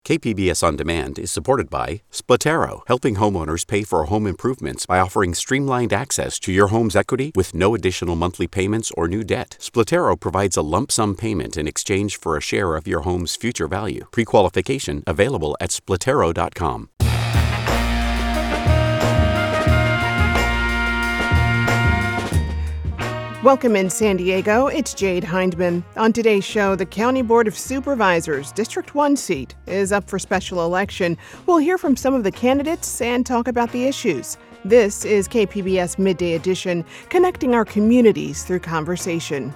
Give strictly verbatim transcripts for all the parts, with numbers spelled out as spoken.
K P B S On Demand is supported by Splatero, helping homeowners pay for home improvements by offering streamlined access to your home's equity with no additional monthly payments or new debt. Splatero provides a lump sum payment in exchange for a share of your home's future value. Pre-qualification available at splatero dot com. Welcome in San Diego, it's Jade Hindman. On today's show, the County Board of Supervisors District one seat is up for special election. We'll hear from some of the candidates and talk about the issues. This is K P B S Midday Edition, connecting our communities through conversation.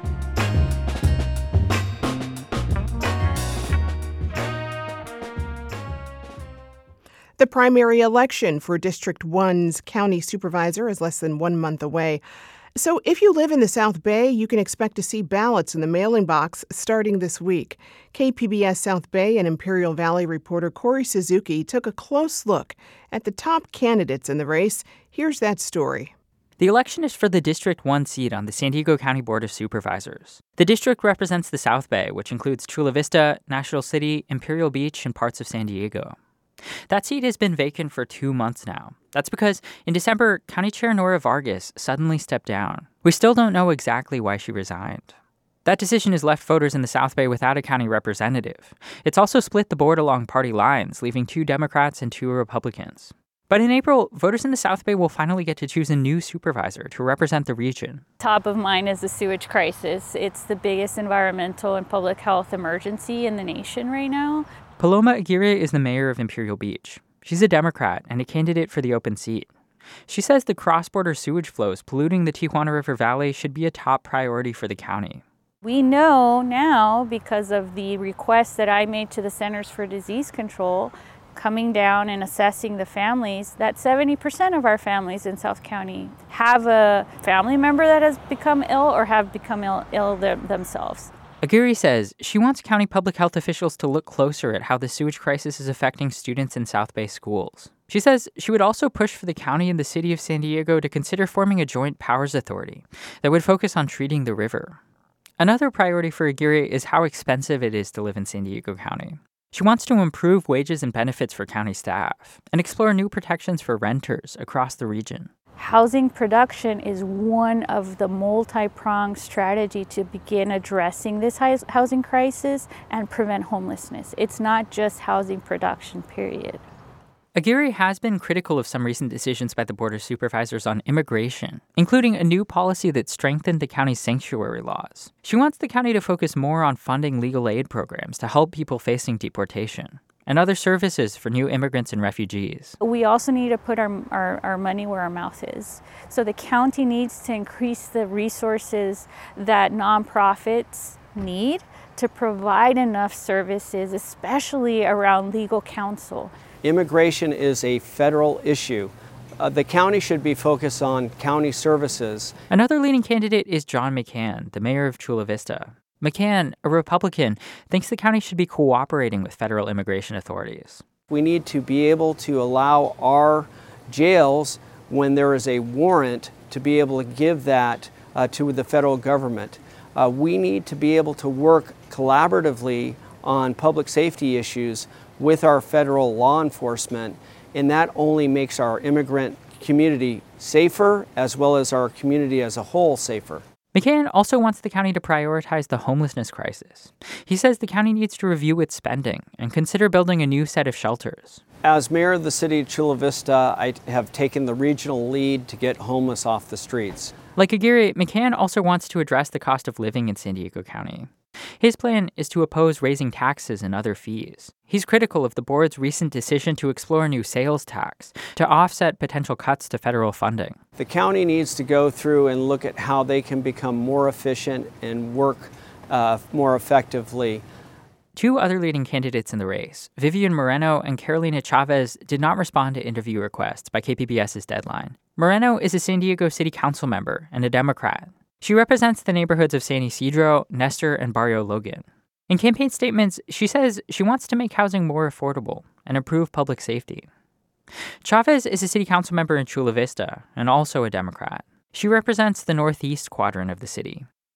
The primary election for District one's county supervisor is less than one month away. So if you live in the South Bay, you can expect to see ballots in the mailing box starting this week. K P B S South Bay and Imperial Valley reporter Corey Suzuki took a close look at the top candidates in the race. Here's that story. The election is for the District one seat on the San Diego County Board of Supervisors. The district represents the South Bay, which includes Chula Vista, National City, Imperial Beach, and parts of San Diego. That seat has been vacant for two months now. That's because in December, County Chair Nora Vargas suddenly stepped down. We still don't know exactly why she resigned. That decision has left voters in the South Bay without a county representative. It's also split the board along party lines, leaving two Democrats and two Republicans. But in April, voters in the South Bay will finally get to choose a new supervisor to represent the region. Top of mind is the sewage crisis. It's the biggest environmental and public health emergency in the nation right now. Paloma Aguirre is the mayor of Imperial Beach. She's a Democrat and a candidate for the open seat. She says the cross-border sewage flows polluting the Tijuana River Valley should be a top priority for the county. We know now, because of the request that I made to the Centers for Disease Control, coming down and assessing the families, that seventy percent of our families in South County have a family member that has become ill or have become ill, ill them, themselves. Aguirre says she wants county public health officials to look closer at how the sewage crisis is affecting students in South Bay schools. She says she would also push for the county and the city of San Diego to consider forming a joint powers authority that would focus on treating the river. Another priority for Aguirre is how expensive it is to live in San Diego County. She wants to improve wages and benefits for county staff and explore new protections for renters across the region. Housing production is one of the multi-pronged strategy to begin addressing this housing crisis and prevent homelessness. It's not just housing production, period. Aguirre has been critical of some recent decisions by the Board of Supervisors on immigration, including a new policy that strengthened the county's sanctuary laws. She wants the county to focus more on funding legal aid programs to help people facing deportation and other services for new immigrants and refugees. We also need to put our, our, our money where our mouth is. So the county needs to increase the resources that nonprofits need to provide enough services, especially around legal counsel. Immigration is a federal issue. Uh, the county should be focused on county services. Another leading candidate is John McCann, the mayor of Chula Vista. McCann, a Republican, thinks the county should be cooperating with federal immigration authorities. We need to be able to allow our jails, when there is a warrant, to be able to give that uh, to the federal government. Uh, we need to be able to work collaboratively on public safety issues with our federal law enforcement, and that only makes our immigrant community safer, as well as our community as a whole safer. McCann also wants the county to prioritize the homelessness crisis. He says the county needs to review its spending and consider building a new set of shelters. As mayor of the city of Chula Vista, I have taken the regional lead to get homeless off the streets. Like Aguirre, McCann also wants to address the cost of living in San Diego County. His plan is to oppose raising taxes and other fees. He's critical of the board's recent decision to explore a new sales tax to offset potential cuts to federal funding. The county needs to go through and look at how they can become more efficient and work uh, more effectively. Two other leading candidates in the race, Vivian Moreno and Carolina Chavez, did not respond to interview requests by K P B S's deadline. Moreno is a San Diego City Council member and a Democrat. She represents the neighborhoods of San Isidro, Nestor, and Barrio Logan. In campaign statements, she says she wants to make housing more affordable and improve public safety. Chavez is a city council member in Chula Vista and also a Democrat. She represents the northeast quadrant of the city.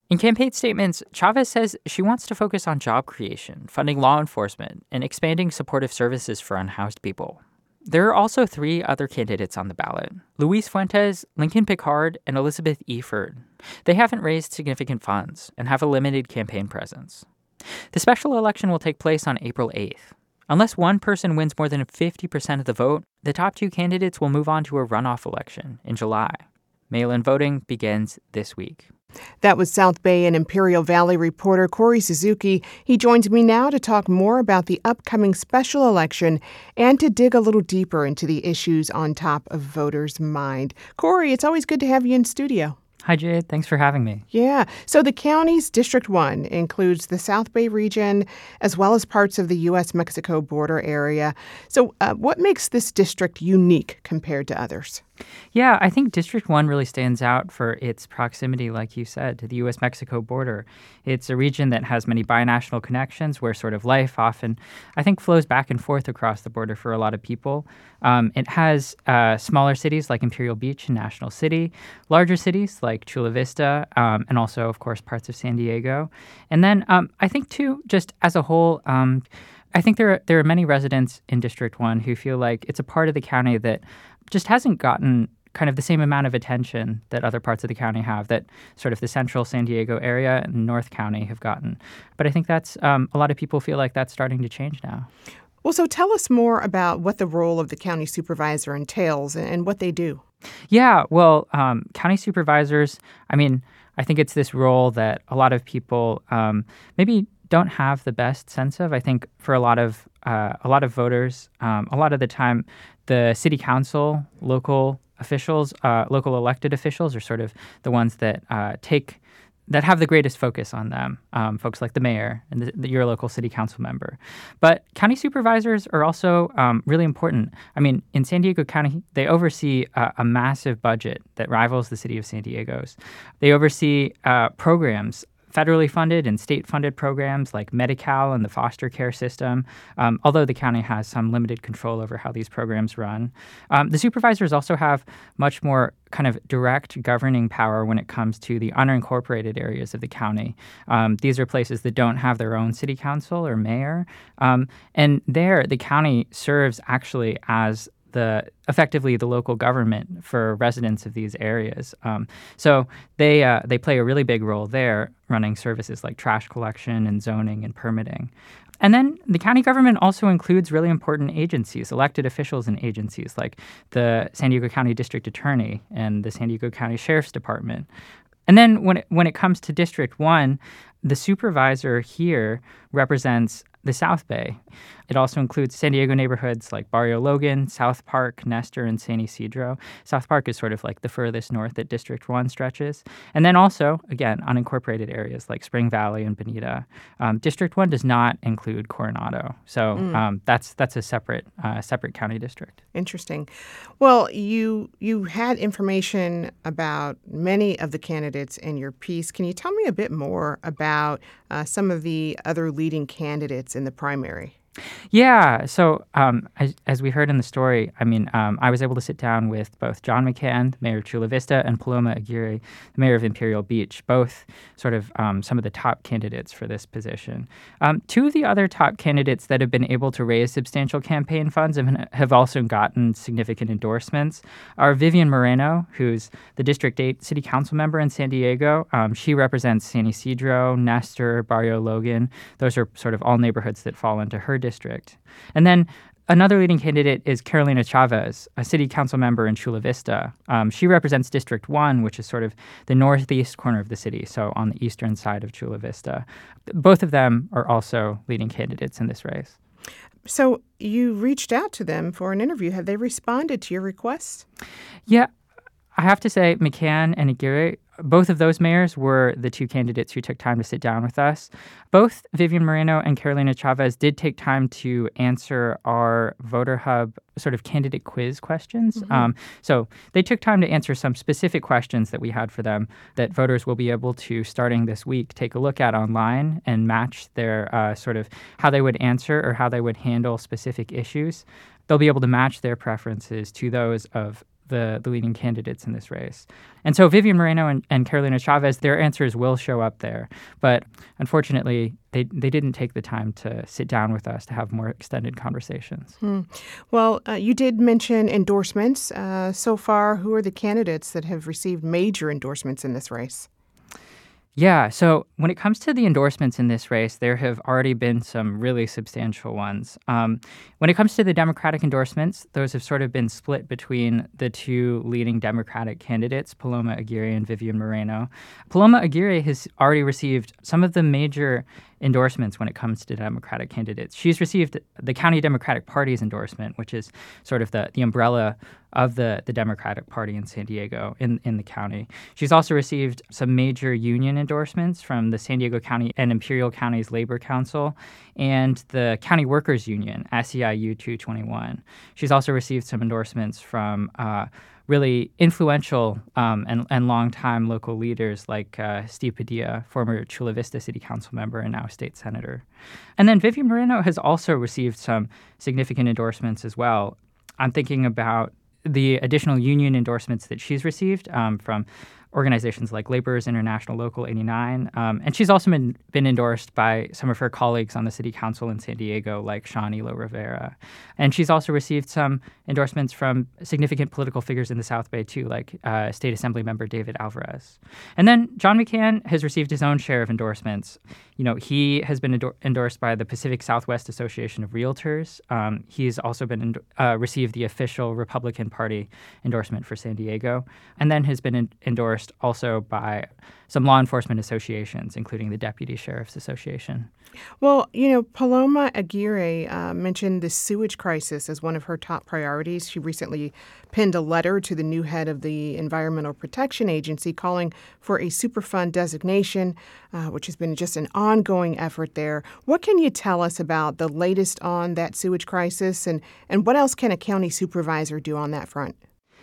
In campaign statements, Chavez says she wants to focus on job creation, funding law enforcement, and expanding supportive services for unhoused people. There are also three other candidates on the ballot: Luis Fuentes, Lincoln Picard, and Elizabeth E. Ferd. They haven't raised significant funds and have a limited campaign presence. The special election will take place on April eighth. Unless one person wins more than fifty percent of the vote, the top two candidates will move on to a runoff election in July. Mail-in voting begins this week. That was South Bay and Imperial Valley reporter Corey Suzuki. He joins me now to talk more about the upcoming special election and to dig a little deeper into the issues on top of voters' mind. Corey, it's always good to have you in studio. Hi, Jade. Thanks for having me. Yeah. So the county's District one includes the South Bay region as well as parts of the U S Mexico border area. So uh, what makes this district unique compared to others? Yeah, I think District one really stands out for its proximity, like you said, to the U S Mexico border. It's a region that has many binational connections where sort of life often, I think, flows back and forth across the border for a lot of people. Um, it has uh, smaller cities like Imperial Beach and National City, larger cities like Chula Vista, um, and also, of course, parts of San Diego. And then um, I think, too, just as a whole, um, I think there are, there are many residents in District one who feel like it's a part of the county that just hasn't gotten kind of the same amount of attention that other parts of the county have, that sort of the central San Diego area and North County have gotten. But I think that's, um, a lot of people feel like that's starting to change now. Well, so tell us more about what the role of the county supervisor entails and, and what they do. Yeah, well, um, county supervisors, I mean, I think it's this role that a lot of people um, maybe don't have the best sense of. I think for a lot of uh, a lot of voters, um, a lot of the time, the city council, local officials, uh, local elected officials are sort of the ones that uh, take that have the greatest focus on them. Um, folks like the mayor and the, the, your local city council member. But county supervisors are also um, really important. I mean, in San Diego County, they oversee uh, a massive budget that rivals the city of San Diego's. They oversee uh, programs, federally funded and state-funded programs like Medi-Cal and the foster care system, um, although the county has some limited control over how these programs run. Um, the supervisors also have much more kind of direct governing power when it comes to the unincorporated areas of the county. Um, these are places that don't have their own city council or mayor. Um, and there, the county serves actually as the effectively the local government for residents of these areas. Um, so they uh, they play a really big role there, running services like trash collection and zoning and permitting. And then the county government also includes really important agencies, elected officials and agencies like the San Diego County District Attorney and the San Diego County Sheriff's Department. And then when it, when it comes to District one, the supervisor here represents the South Bay. It also includes San Diego neighborhoods like Barrio Logan, South Park, Nestor, and San Isidro. South Park is sort of like the furthest north that District one stretches. And then also, again, unincorporated areas like Spring Valley and Bonita. Um, District one does not include Coronado. So mm. um, that's that's a separate uh, separate county district. Interesting. Well, you you had information about many of the candidates in your piece. Can you tell me a bit more about uh, some of the other leading candidates in the primary? Yeah. So um, as, as we heard in the story, I mean, um, I was able to sit down with both John McCann, mayor of Chula Vista, and Paloma Aguirre, the mayor of Imperial Beach, both sort of um, some of the top candidates for this position. Um, two of the other top candidates that have been able to raise substantial campaign funds and have also gotten significant endorsements are Vivian Moreno, who's the District eight city council member in San Diego. Um, she represents San Isidro, Nestor, Barrio Logan. Those are sort of all neighborhoods that fall into her district. And then another leading candidate is Carolina Chavez, a city council member in Chula Vista. Um, she represents District one, which is sort of the northeast corner of the city, so on the eastern side of Chula Vista. Both of them are also leading candidates in this race. So you reached out to them for an interview. Have they responded to your request? Yeah, I have to say McCann and Aguirre, both of those mayors were the two candidates who took time to sit down with us. Both Vivian Moreno and Carolina Chavez did take time to answer our Voter Hub sort of candidate quiz questions. Mm-hmm. Um, so they took time to answer some specific questions that we had for them that voters will be able to, starting this week, take a look at online and match their uh, sort of how they would answer or how they would handle specific issues. They'll be able to match their preferences to those of the, the leading candidates in this race. And so Vivian Moreno and, and Carolina Chavez, their answers will show up there. But unfortunately, they, they didn't take the time to sit down with us to have more extended conversations. Hmm. Well, uh, you did mention endorsements. Uh, so far, who are the candidates that have received major endorsements in this race? Yeah, so when it comes to the endorsements in this race, there have already been some really substantial ones. Um, when it comes to the Democratic endorsements, those have sort of been split between the two leading Democratic candidates, Paloma Aguirre and Vivian Moreno. Paloma Aguirre has already received some of the major endorsements when it comes to Democratic candidates. She's received the County Democratic Party's endorsement, which is sort of the, the umbrella of the, the Democratic Party in San Diego, in, in the county. She's also received some major union endorsements from the San Diego County and Imperial County's Labor Council and the County Workers Union, S E I U two twenty-one. She's also received some endorsements from uh, really influential um, and, and longtime local leaders like uh, Steve Padilla, former Chula Vista City Council member and now state senator. And then Vivian Moreno has also received some significant endorsements as well. I'm thinking about the additional union endorsements that she's received um, from organizations like Laborers International Local eighty-nine. Um, and she's also been, been endorsed by some of her colleagues on the city council in San Diego, like Sean Elo Rivera. And she's also received some endorsements from significant political figures in the South Bay, too, like uh, State Assembly member David Alvarez. And then John McCann has received his own share of endorsements. You know, he has been endor- endorsed by the Pacific Southwest Association of Realtors. Um, he's also been en- uh, received the official Republican Party endorsement for San Diego, and then has been en- endorsed also by some law enforcement associations, including the Deputy Sheriff's Association. Well, you know, Paloma Aguirre uh, mentioned the sewage crisis as one of her top priorities. She recently penned a letter to the new head of the Environmental Protection Agency calling for a Superfund designation, uh, which has been just an ongoing effort there. What can you tell us about the latest on that sewage crisis, and, and what else can a county supervisor do on that front?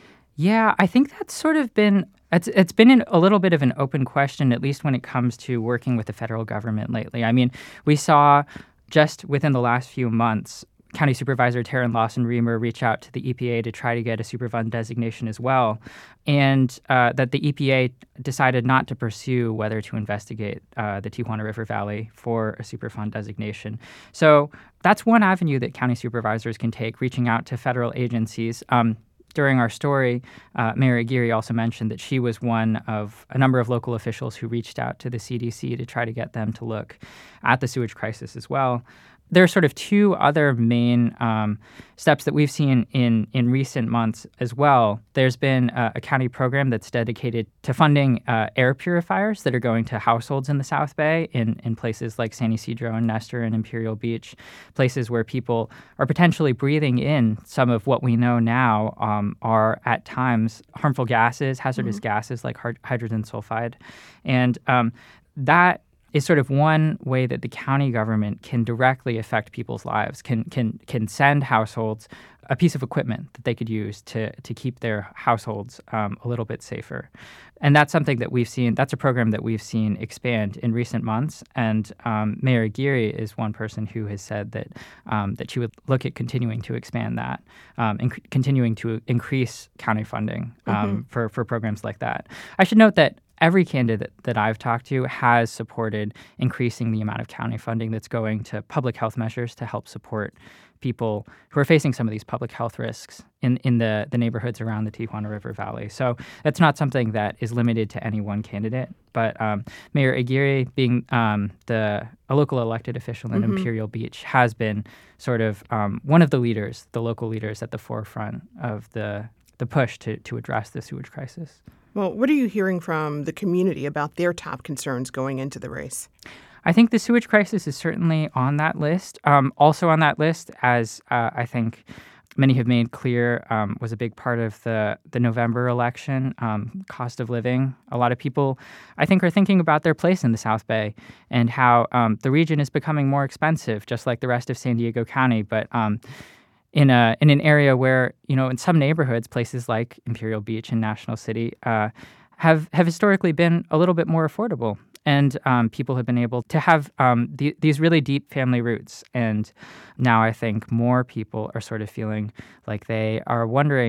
Yeah, I think that's sort of been it's it's been an, a little bit of an open question, at least when it comes to working with the federal government lately. I mean, we saw just within the last few months, County Supervisor Taryn Lawson-Remer reach out to the E P A to try to get a Superfund designation as well, and uh, that the E P A decided not to pursue whether to investigate uh, the Tijuana River Valley for a Superfund designation. So that's one avenue that county supervisors can take, reaching out to federal agencies. Um, During our story, uh, Mayor Aguirre also mentioned that she was one of a number of local officials who reached out to the C D C to try to get them to look at the sewage crisis as well. There are sort of two other main um, steps that we've seen in, in recent months as well. There's been a, a county program that's dedicated to funding uh, air purifiers that are going to households in the South Bay in, in places like San Ysidro and Nestor and Imperial Beach, places where people are potentially breathing in some of what we know now um, are at times harmful gases, hazardous mm-hmm. gases like hard- hydrogen sulfide. And um, that is sort of one way that the county government can directly affect people's lives, can can can send households a piece of equipment that they could use to to keep their households um, a little bit safer. And that's something that we've seen, that's a program that we've seen expand in recent months. And um, Mayor Aguirre is one person who has said that um, that she would look at continuing to expand that um, and c- continuing to increase county funding um, mm-hmm. for, for programs like that. I should note that every candidate that I've talked to has supported increasing the amount of county funding that's going to public health measures to help support people who are facing some of these public health risks in, in the, the neighborhoods around the Tijuana River Valley. So that's not something that is limited to any one candidate. But um, Mayor Aguirre, being um, the a local elected official in mm-hmm. Imperial Beach, has been sort of um, one of the leaders, the local leaders at the forefront of the, the push to, to address the sewage crisis. Well, what are you hearing from the community about their top concerns going into the race? I think the sewage crisis is certainly on that list. Um, also on that list, as uh, I think many have made clear, um, was a big part of the, the November election, um, cost of living. A lot of people, I think, are thinking about their place in the South Bay and how um, the region is becoming more expensive, just like the rest of San Diego County. But um, in a in an area where, you know, in some neighborhoods, places like Imperial Beach and National City uh, have have historically been a little bit more affordable, and um, people have been able to have um, the, these really deep family roots. And now I think more people are sort of feeling like they are wondering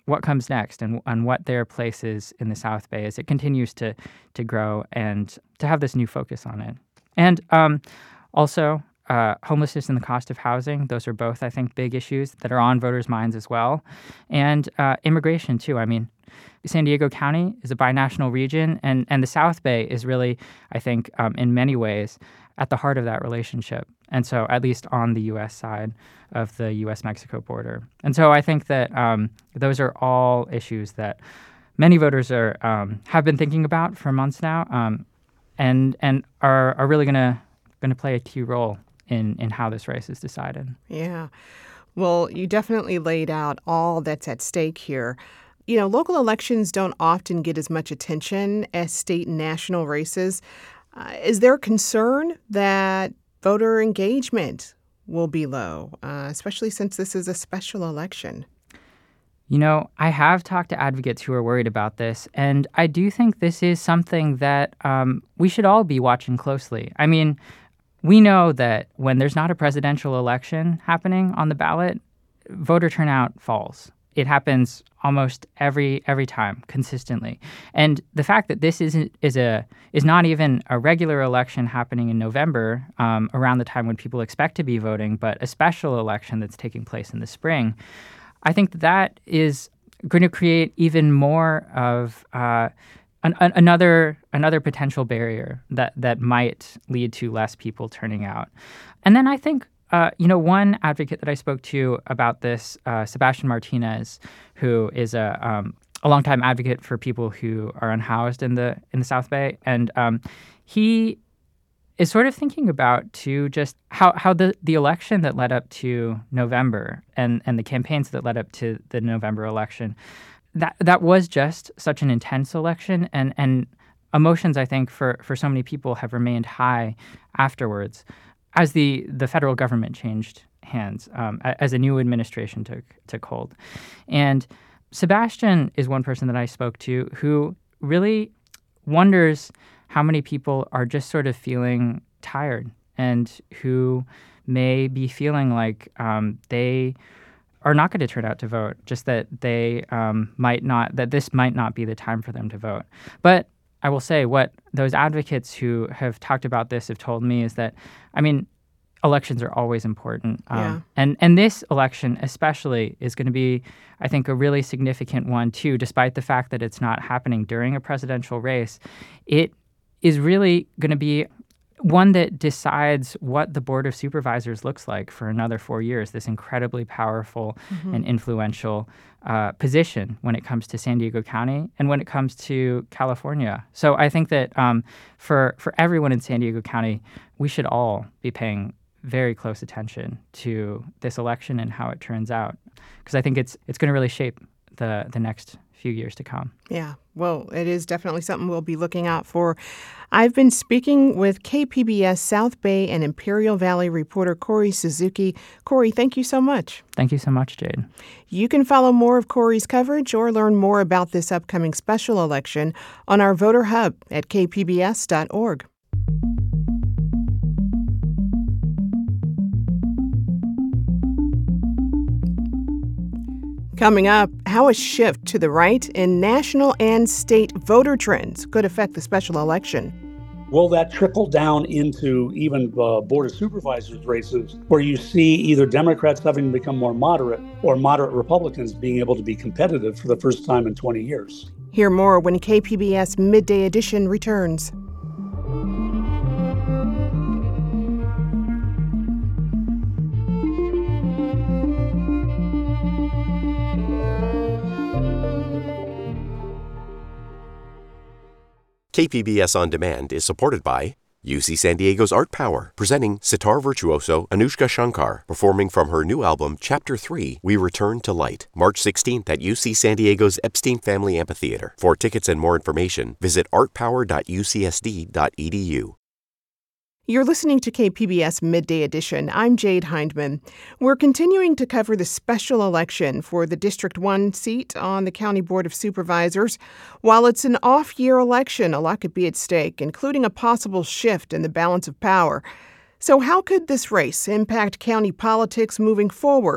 what comes next and, and what their place is in the South Bay as it continues to to grow and to have this new focus on it. And um, also, uh, homelessness and the cost of housing. Those are both, I think, big issues that are on voters' minds as well. And uh, immigration, too. I mean, San Diego County is a binational region, and, and the South Bay is really, I think, um, in many ways, at the heart of that relationship. And so, at least on the U S side of the U S Mexico border. And so I think that um, those are all issues that many voters are um, have been thinking about for months now, um, and and are are really going to going to play a key role in in how this race is decided. Yeah. Well, you definitely laid out all that's at stake here. You know, local elections don't often get as much attention as state and national races. Uh, is there concern that voter engagement will be low, uh, especially since this is a special election? You know, I have talked to advocates who are worried about this, and I do think this is something that um, we should all be watching closely. I mean, we know that when there's not a presidential election happening on the ballot, voter turnout falls. It happens almost every every time, consistently. And the fact that this isn't is a is not even a regular election happening in November, um, around the time when people expect to be voting, but a special election that's taking place in the spring, I think that, that is going to create even more of uh, an, an, another another potential barrier that that might lead to less people turning out. And then I think. Uh, you know, one advocate that I spoke to about this, uh, Sebastian Martinez, who is a um, a longtime advocate for people who are unhoused in the in the South Bay, and um, he is sort of thinking about too just how how the, the election that led up to November and and the campaigns that led up to the November election, that that was just such an intense election, and and emotions I think for for so many people have remained high afterwards. As the, the federal government changed hands, um, as a new administration took took hold. And Sebastian is one person that I spoke to who really wonders how many people are just sort of feeling tired and who may be feeling like um, they are not going to turn out to vote, just that they um, might not, that this might not be the time for them to vote. But I will say what those advocates who have talked about this have told me is that, I mean, elections are always important. Um, yeah. and, and this election especially is going to be, I think, a really significant one, too, despite the fact that it's not happening during a presidential race. It is really going to be one that decides what the Board of Supervisors looks like for another four years, this incredibly powerful mm-hmm. and influential uh, position when it comes to San Diego County and when it comes to California. So I think that um, for, for everyone in San Diego County, we should all be paying very close attention to this election and how it turns out, because I think it's it's going to really shape the the next few years to come. Yeah, well, it is definitely something we'll be looking out for. I've been speaking with K P B S South Bay and Imperial Valley reporter Corey Suzuki. Corey, thank you so much. Thank you so much, Jade. You can follow more of Corey's coverage or learn more about this upcoming special election on our voter hub at k p b s dot org. Coming up, how a shift to the right in national and state voter trends could affect the special election. Will that trickle down into even uh, Board of Supervisors races where you see either Democrats having become more moderate or moderate Republicans being able to be competitive for the first time in twenty years? Hear more when K P B S Midday Edition returns. K P B S On Demand is supported by U C San Diego's Art Power, presenting sitar virtuoso Anushka Shankar, performing from her new album, Chapter three, We Return to Light, March sixteenth at U C San Diego's Epstein Family Amphitheater. For tickets and more information, visit art power dot u c s d dot e d u. You're listening to K P B S Midday Edition. I'm Jade Hindman. We're continuing to cover the special election for the District one seat on the County Board of Supervisors. While it's an off-year election, a lot could be at stake, including a possible shift in the balance of power. So how could this race impact county politics moving forward?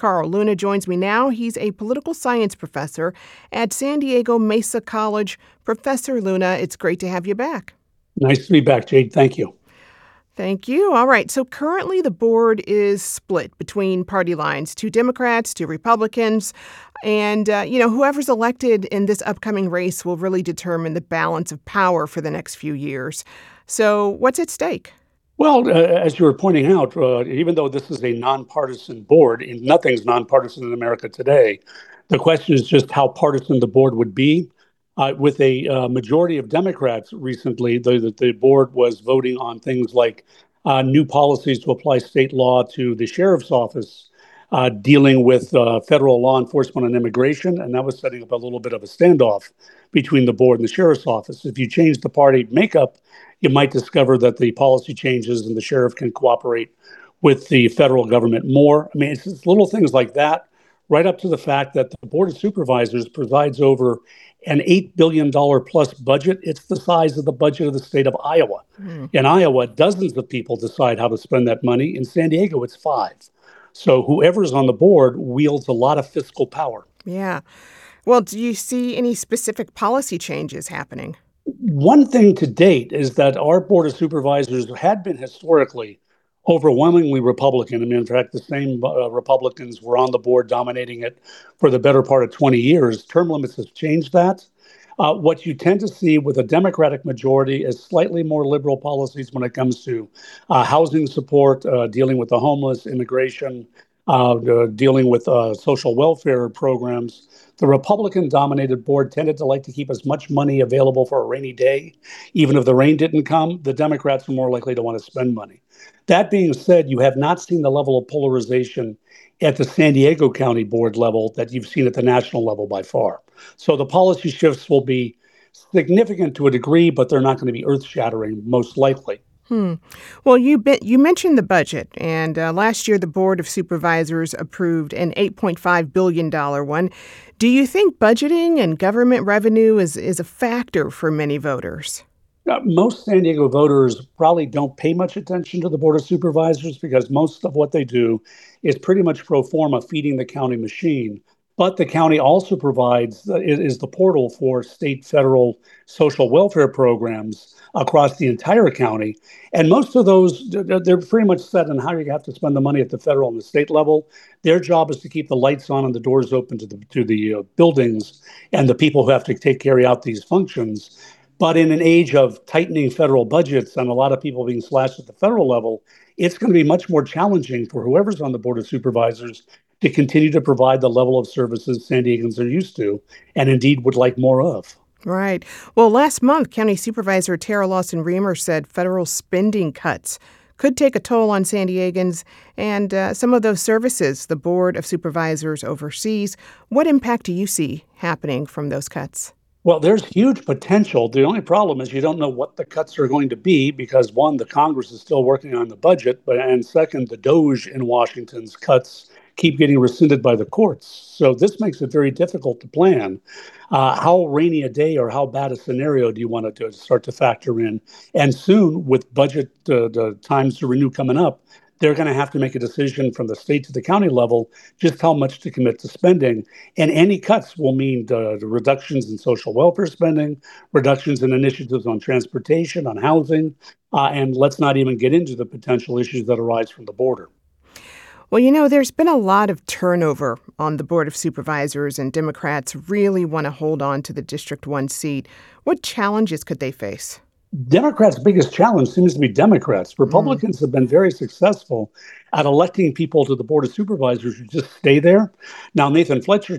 Carl Luna joins me now. He's a political science professor at San Diego Mesa College. Professor Luna, it's great to have you back. Nice to be back, Jade. Thank you. Thank you. All right. So currently the board is split between party lines, two Democrats, two Republicans. And, uh, you know, whoever's elected in this upcoming race will really determine the balance of power for the next few years. So what's at stake? Well, uh, as you were pointing out, uh, even though this is a nonpartisan board, and nothing's nonpartisan in America today, the question is just how partisan the board would be. Uh, with a uh, majority of Democrats recently, the, the, the board was voting on things like uh, new policies to apply state law to the sheriff's office, uh, dealing with uh, federal law enforcement and immigration, and that was setting up a little bit of a standoff between the board and the sheriff's office. If you change the party makeup, you might discover that the policy changes and the sheriff can cooperate with the federal government more. I mean, it's, it's little things like that, right up to the fact that the Board of Supervisors presides over an eight billion dollars plus budget. It's the size of the budget of the state of Iowa. Mm. In Iowa, dozens of people decide how to spend that money. In San Diego, it's five. So whoever's on the board wields a lot of fiscal power. Yeah. Well, do you see any specific policy changes happening? One thing to date is that our Board of Supervisors had been historically overwhelmingly Republican. I mean, in fact, the same uh, Republicans were on the board dominating it for the better part of twenty years. Term limits have changed that. Uh, what you tend to see with a Democratic majority is slightly more liberal policies when it comes to uh, housing support, uh, dealing with the homeless, immigration, uh, uh, dealing with uh, social welfare programs. The Republican-dominated board tended to like to keep as much money available for a rainy day. Even if the rain didn't come, the Democrats are more likely to want to spend money. That being said, you have not seen the level of polarization at the San Diego County board level that you've seen at the national level by far. So the policy shifts will be significant to a degree, but they're not going to be earth-shattering, most likely. Hmm. Well, you be, you mentioned the budget, and uh, last year the Board of Supervisors approved an eight point five billion dollars one. Do you think budgeting and government revenue is, is a factor for many voters? Uh, most San Diego voters probably don't pay much attention to the Board of Supervisors because most of what they do is pretty much pro forma feeding the county machine. But the county also provides, uh, is the portal for state, federal social welfare programs across the entire county. And most of those, they're pretty much set on how you have to spend the money at the federal and the state level. Their job is to keep the lights on and the doors open to the, to the uh, buildings and the people who have to take carry out these functions. But in an age of tightening federal budgets and a lot of people being slashed at the federal level, it's going to be much more challenging for whoever's on the Board of Supervisors to continue to provide the level of services San Diegans are used to and indeed would like more of. Right. Well, last month, County Supervisor Tara Lawson-Remer said federal spending cuts could take a toll on San Diegans and uh, some of those services the Board of Supervisors oversees. What impact do you see happening from those cuts? Well, there's huge potential. The only problem is you don't know what the cuts are going to be because, one, the Congress is still working on the budget, but and second, the DOJ in Washington's cuts keep getting rescinded by the courts. So this makes it very difficult to plan. Uh, how rainy a day or how bad a scenario do you want to start to factor in? And soon, with budget uh, the times to renew coming up, they're going to have to make a decision from the state to the county level just how much to commit to spending. And any cuts will mean the, the reductions in social welfare spending, reductions in initiatives on transportation, on housing, uh, and let's not even get into the potential issues that arise from the border. Well, you know, there's been a lot of turnover on the Board of Supervisors, and Democrats really want to hold on to the District one seat. What challenges could they face? Democrats' biggest challenge seems to be Democrats. Republicans mm. have been very successful at electing people to the Board of Supervisors who just stay there. Now, Nathan Fletcher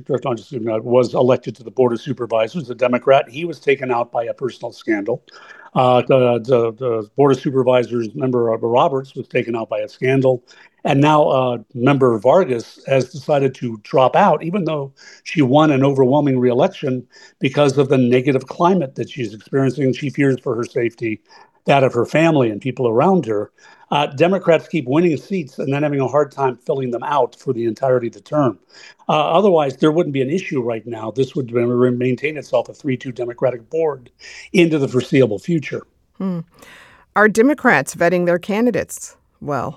was elected to the Board of Supervisors, a Democrat. He was taken out by a personal scandal. Uh, the, the, the Board of Supervisors member Roberts was taken out by a scandal. And now uh, member Vargas has decided to drop out, even though she won an overwhelming reelection because of the negative climate that she's experiencing. She fears for her safety, that of her family and people around her. Uh, Democrats keep winning seats and then having a hard time filling them out for the entirety of the term. Uh, otherwise, there wouldn't be an issue right now. This would maintain itself a three two Democratic board into the foreseeable future. Hmm. Are Democrats vetting their candidates well?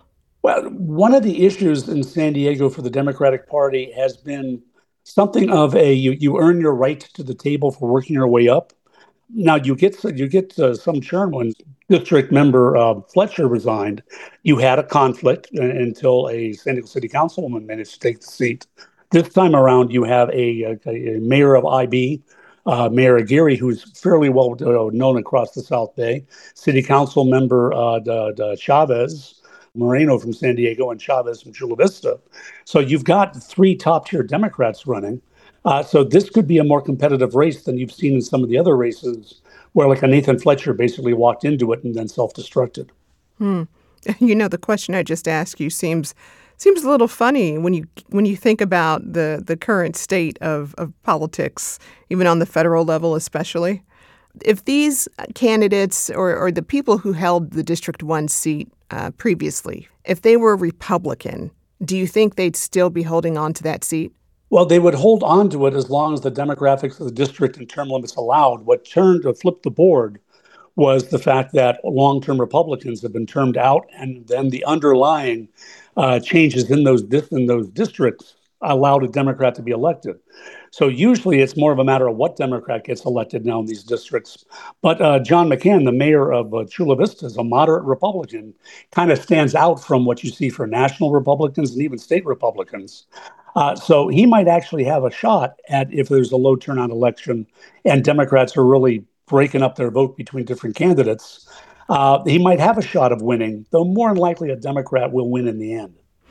Well, one of the issues in San Diego for the Democratic Party has been something of a you, you earn your right to the table for working your way up. Now you get you get uh, some churn when district member uh, Fletcher resigned. You had a conflict uh, until a San Diego City Councilwoman managed to take the seat. This time around, you have a, a, a mayor of I B, uh, Mayor Aguirre, who's fairly well uh, known across the South Bay. City Council member uh, the, the Chavez Moreno from San Diego and Chavez from Chula Vista. So you've got three top-tier Democrats running. Uh, so this could be a more competitive race than you've seen in some of the other races where like a Nathan Fletcher basically walked into it and then self-destructed. Hmm. You know, the question I just asked you seems seems a little funny when you when you think about the, the current state of, of politics, even on the federal level especially. If these candidates or, or the people who held the District one seat uh, previously, if they were Republican, do you think they'd still be holding on to that seat? Well, they would hold on to it as long as the demographics of the district and term limits allowed. What turned to flip the board was the fact that long-term Republicans have been termed out, and then the underlying uh, changes in those in those districts allowed a Democrat to be elected. So usually it's more of a matter of what Democrat gets elected now in these districts. But uh, John McCann, the mayor of uh, Chula Vista, is a moderate Republican, kind of stands out from what you see for national Republicans and even state Republicans. Uh, so he might actually have a shot at if there's a low turnout election and Democrats are really breaking up their vote between different candidates. Uh, he might have a shot of winning, though more than likely a Democrat will win in the end.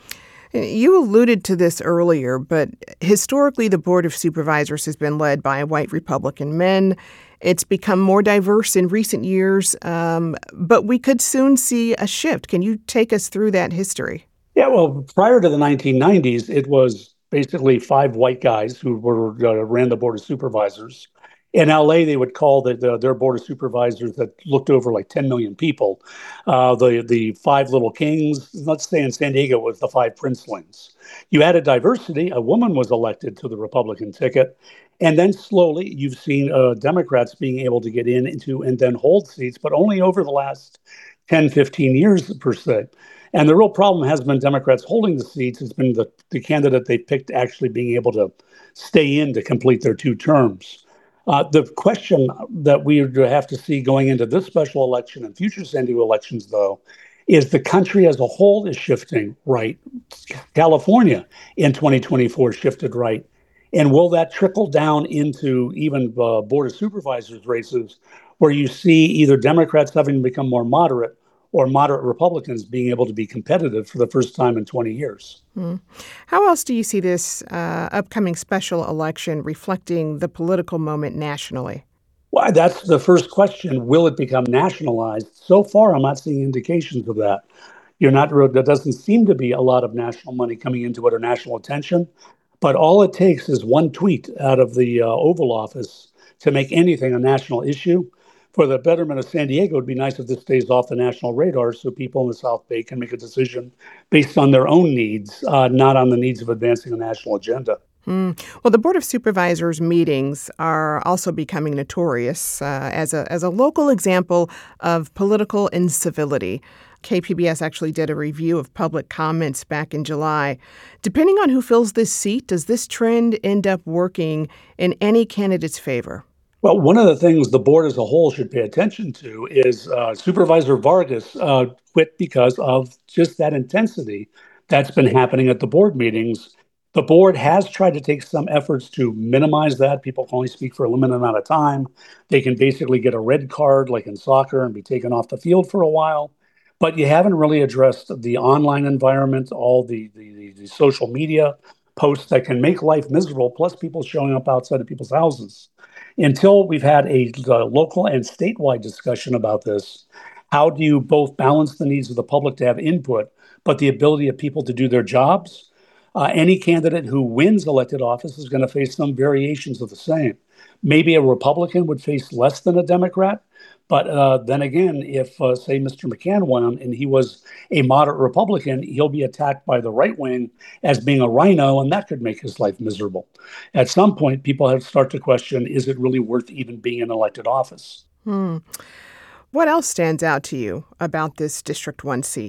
You alluded to this earlier, but historically the Board of Supervisors has been led by white Republican men. It's become more diverse in recent years, um, but we could soon see a shift. Can you take us through that history? Yeah, well, prior to the nineteen nineties, it was basically five white guys who were uh, ran the Board of Supervisors. In L A, they would call the, the, their Board of Supervisors that looked over like ten million people. Uh, the, the five little kings, let's say in San Diego, was the five princelings. You added diversity. A woman was elected to the Republican ticket. And then slowly you've seen uh, Democrats being able to get in into and then hold seats, but only over the last ten, fifteen years per se. And the real problem has been Democrats holding the seats. It's been the, the candidate they picked actually being able to stay in to complete their two terms. Uh, the question that we have to see going into this special election and future San Diego elections, though, is the country as a whole is shifting right. California in twenty twenty-four shifted right. And will that trickle down into even uh, Board of Supervisors races where you see either Democrats having become more moderate or moderate Republicans being able to be competitive for the first time in twenty years. Mm. How else do you see this uh, upcoming special election reflecting the political moment nationally? Well, that's the first question. Will it become nationalized? So far, I'm not seeing indications of that. You're not. There doesn't seem to be a lot of national money coming into it or national attention. But all it takes is one tweet out of the uh, Oval Office to make anything a national issue. For the betterment of San Diego, it'd be nice if this stays off the national radar so people in the South Bay can make a decision based on their own needs, uh, not on the needs of advancing a national agenda. Mm. Well, the Board of Supervisors meetings are also becoming notorious uh, as a as a local example of political incivility. K P B S actually did a review of public comments back in July. Depending on who fills this seat, does this trend end up working in any candidate's favor? Well, one of the things the board as a whole should pay attention to is uh, Supervisor Vargas uh, quit because of just that intensity that's been happening at the board meetings. The board has tried to take some efforts to minimize that. People can only speak for a limited amount of time. They can basically get a red card like in soccer and be taken off the field for a while. But you haven't really addressed the online environment, all the, the, the social media posts that can make life miserable, plus people showing up outside of people's houses. Until we've had a, a local and statewide discussion about this, how do you both balance the needs of the public to have input, but the ability of people to do their jobs? Uh, any candidate who wins elected office is going to face some variations of the same. Maybe a Republican would face less than a Democrat. But uh, then again, if, uh, say, Mister McCann won and he was a moderate Republican, he'll be attacked by the right wing as being a rhino, and that could make his life miserable. At some point, people have to start to question, is it really worth even being in elected office? Hmm. What else stands out to you about this District one seat?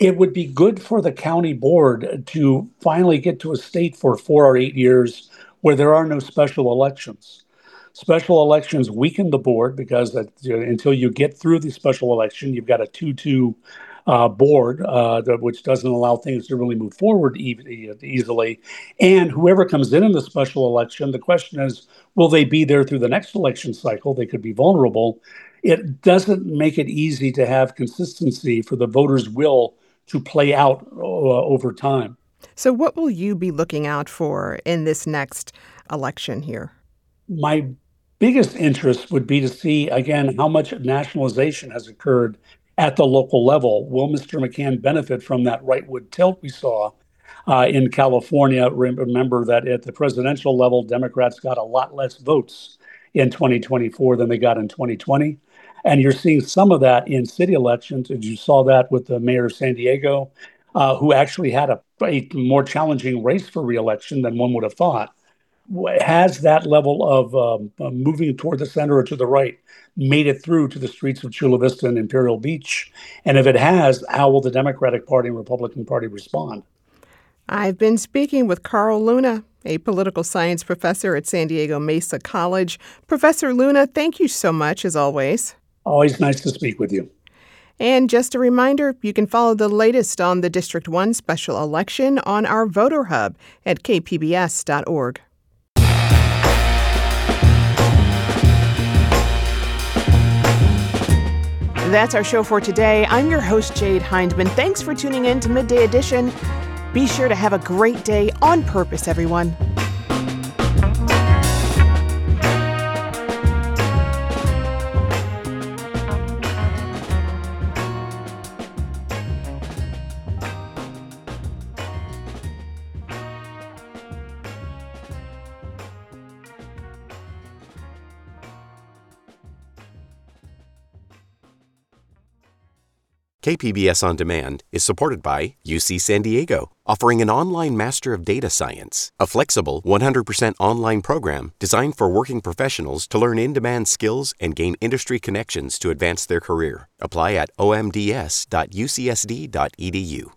It would be good for the county board to finally get to a state for four or eight years where there are no special elections. Special elections weaken the board because that, you know, until you get through the special election, you've got a two two uh, board, uh, that, which doesn't allow things to really move forward e- easily. And whoever comes in in the special election, the question is, will they be there through the next election cycle? They could be vulnerable. It doesn't make it easy to have consistency for the voters' will to play out uh, over time. So what will you be looking out for in this next election here? My biggest interest would be to see, again, how much nationalization has occurred at the local level. Will Mister McCann benefit from that rightward tilt we saw uh, in California? Remember that at the presidential level, Democrats got a lot less votes in twenty twenty-four than they got in twenty twenty. And you're seeing some of that in city elections, as you saw that with the mayor of San Diego, uh, who actually had a, a more challenging race for reelection than one would have thought. Has that level of um, uh, moving toward the center or to the right made it through to the streets of Chula Vista and Imperial Beach? And if it has, how will the Democratic Party and Republican Party respond? I've been speaking with Carl Luna, a political science professor at San Diego Mesa College. Professor Luna, thank you so much, as always. Always nice to speak with you. And just a reminder, you can follow the latest on the District one special election on our Voter Hub at k p b s dot org. That's our show for today. I'm your host, Jade Hindman. Thanks for tuning in to Midday Edition. Be sure to have a great day on purpose, everyone. K P B S On Demand is supported by U C San Diego, offering an online Master of Data Science, a flexible one hundred percent online program designed for working professionals to learn in-demand skills and gain industry connections to advance their career. Apply at o m d s dot u c s d dot e d u.